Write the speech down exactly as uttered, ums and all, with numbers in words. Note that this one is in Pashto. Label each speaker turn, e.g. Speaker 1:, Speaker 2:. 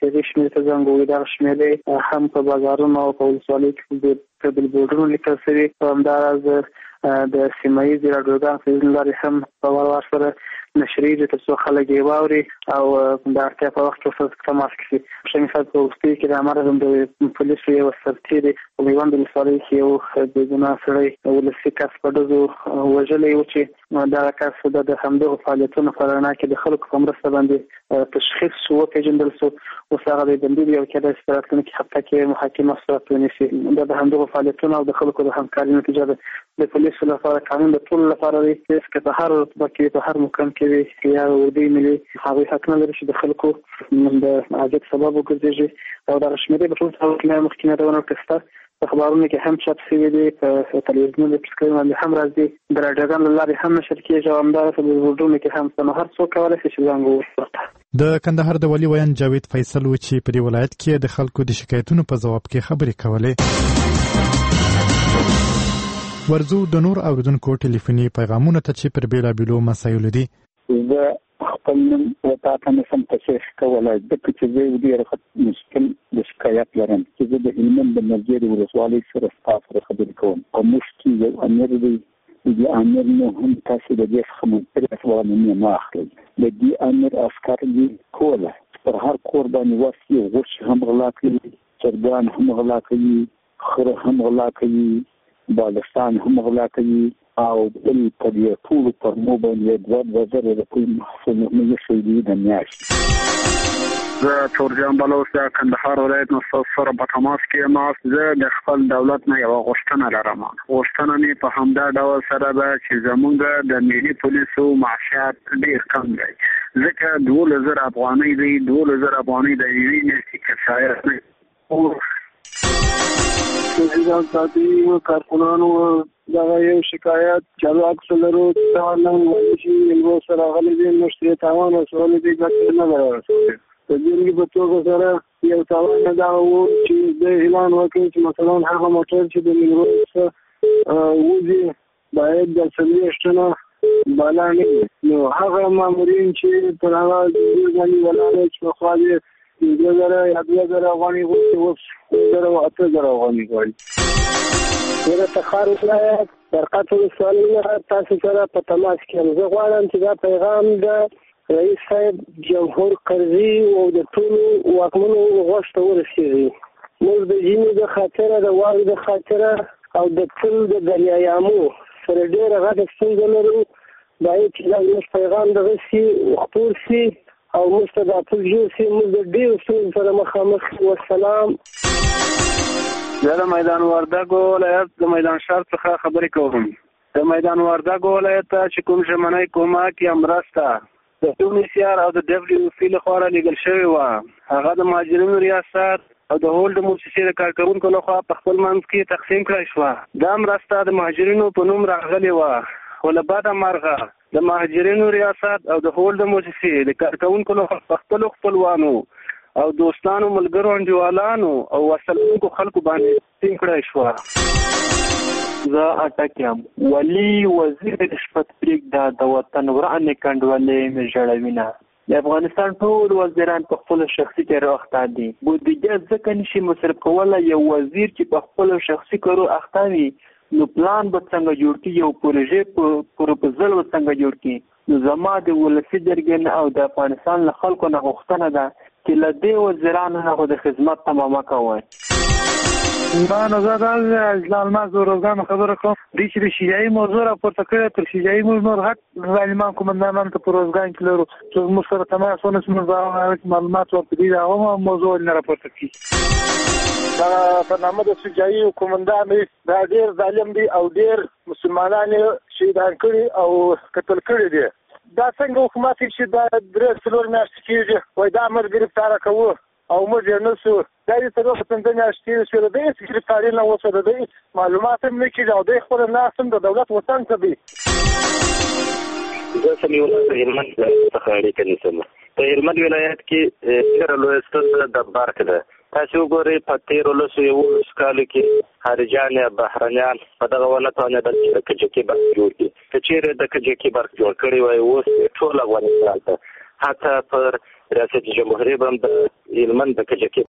Speaker 1: هغې شمېرې ته زنګ ووهي. دغه شمېرې هم په بازارونو او په ولسوالیو کې په بلبورډونو لیکل شوي. همداراز د سیمه ییزې راډیوګانو په ځینو لارې هم په وار وار سره نشریږي تر څو خلک یې واوري او د اړتیا په وخت کې ورسره تماس کړي. ښه مثال په وروستیو کې د همدارنګه د پولیسو یو سرتېري په میوند ولسوالۍ کې یو بېګناه سړی ولسي کس په ډزو وژلی و چې دغه کس د همدغو فعالیتونو په رڼا کې د خلکو په مرسته باندې تشخیص شو، وپېژندل شو. اوس هغه د بندي دی او کېدای شي په راتلونکي هفته کې محاکمه صورت ونیسي. دا د همدغو فعالیتونو او د خلکو د همکارۍ نتیجه ده. د پولیسو لپاره قانون د ټولو لپاره دی، چې په هر رتبه کې په هر مقام کې وي یا اردوی ملي هغوی حق نه لري چې د خلکو د اذیت سبب وګرځېږي. او دغه شمېرې په ټول حال کې مخکې یادونه وکړه شته. په خبرونو کې هم چاپ شوي دي، په تلویزیونونو په سکرین باندې هم راځي، د راډیوګانو له لارې هم نشر کېږي او همدارسه په بلبورډونو کې هم شته. نو هر څوک کولی شي چې زنګ ووهي.
Speaker 2: د کندهار د والي ویان جاوید فیصل و چې په دې ولایت کې د خلکو د شکایتونو په ځواب کې خبرې کولې. ورزو د نور اوریدونکو ټلیفوني پیغامونه ته چې پر بیلابیلو مسایلو دي.
Speaker 3: زه خپل نوم ورته نشم تشریح کولی ځکه چې زه ډېر مشکل د شکایت لرم چې زه د هلمند د مرجې ولسوالۍ سره ستا سره خبرې کوم. په موږ کې یو امیر دی، د امیر نو هم تاسو د دې څخه منطقي سوالونه نه اخلئ. د دې امیر عسکر دي کوله پر هر کور باندې وسي غوښې هم غلا کوي، چرګان هم غلا کوي، خره هم غلا کوي، بالستان هم غلا کوي او بل په دې ټولو پر مو باندې دوه دوه زره روپۍ محصول نه شوي د میاشتې.
Speaker 4: زه تورجان بلوچ د کندهار ولایت نه سره په تماس کې یم. زه د خپل دولت نه یوه غوښتنه لرم. غوښتنه مې په همدا ډول سره ده چې زموږ د ملي پولیسو معاشات ډېر کم دی، ځکه دولس زره افغانۍ دی. دولس زره افغانۍ د یوې میاشتې کفایت نه.
Speaker 5: د ساتي کارکونانو دغه یو شکایت چې اکثر لرو تاوان وایي چې یو سره غلي دي مشتري تاوان او سوال دي ګټه نه راوړي. په دې کې په توګه سره یو تاوان دا و چې د اعلان وکړي چې مثلا هغه موټر چې د میرویس وځي باید د سلیشتنه بالا نه. نو هغه مامورین چې په هغه ځای ولاړ چې خو دې دوه زره یا دوه زره افغانۍ غوښتي اوس دوه زره او اته زره افغانۍ غواړي. زه د تخار ولایت برقت ولسوالۍ نه تاسو سره په تماس کې یم. زه غواړم چې دا پیغام د رئیس صاحب جمهور قرضي او د ټولو واکمنو غوږ ته ورسېږي. موږ د ژمي د خاطره، د واورې د خاطره او د تل د دریایامو سره ډېره غټه ستونزه لرو. باید چې دا زموږ پیغام دغه سي خپور سي او موږ ته دا ټول جوړ شي. موږ د ډېرو ستونزو سره مخامخ یو. والسلام.
Speaker 1: زه د میدان وردګو ولایت د میدان ښار څخه خبرې کوم. د میدان وردګو ولایت ته چې کوم ژمنی کومک یا مرسته د یونیسیار او د ډبلیو سي لخوا رالیږل شوې وه، هغه د مهاجرینو ریاست او د هولډ موسسې د کارکوونکو لخوا په خپل منځ کې تقسیم کړای شوه. دا مرسته د مهاجرینو په نوم راغلې وه، خو له بده مرغه د مهاجرینو ریاست او د هولډ موسسې د کارکوونکو لخوا په خپلو خپلوانو او دوستانو ملګرو انډیوالانو او وسلونکو خلکو باندې تقسیم کړای شوه.
Speaker 6: زه اټک یم. ولی وزیر رشوت پرېږده د وطن ورانې کنډولې مې ژړوینه. د افغانستان ټول وزیران په خپلو شخصي چارو اخته دي. بودیجه ځکه نشي مصرف کولی. یو وزیر چې په خپلو شخصي کارو اخته وي نو پلان به څنګه جوړ کړي، یو پروژې پروپوزل به څنګه جوړ کړي. نو زما د ولسي جرګې نه او د افغانستان له خلکو نه غوښتنه ده چې له دې وزیرانو نه خو د خدمت تمامه کوئ.
Speaker 5: ما نظر از الماس و روزگان خبر کنم دیچ به شیعی موضوع را پرتکره تر شیعی موضوع حق ظالمان کماندان تا پروزگان کلرو چون مصر تماس ونس من معلومات و پدید آقا موضوع نه را پرتکی. برنامه د شیعی و کماندان دا ډیر ظالم دي او ډیر مسلمانان شهیدان کړي او قتل کړي دي. دا څنګه حکومت چې دا درې څلور میاشتې کېږي وای دا امر ګرفتاره کوو او موږ یې نه سو. دا یې څلور پنځه میاشتې تېرې شوې د هېڅ ګرفتاري نه وشوه، د هېڅ معلومات هم نه کېږي او دی خپله ناست هم د دولت وطن ته دی.
Speaker 7: زه سمیع الله د هلمند څخه اړیکه نیسم. په هلمند ولایت کې ډېره لویه ستونزه د برق ده. تاسو وګورئ په تېرو لسو یوولسو کالو کې خارجیان یا بهرنیان په دغه ونه توانېدل چې د کجکي برق جوړ کړي. که چېرې د کجکي برق جوړ کړی وای اوس ټول افغانستان ته حتی پر ریاست جمهوریت هم د هلمند د کجکي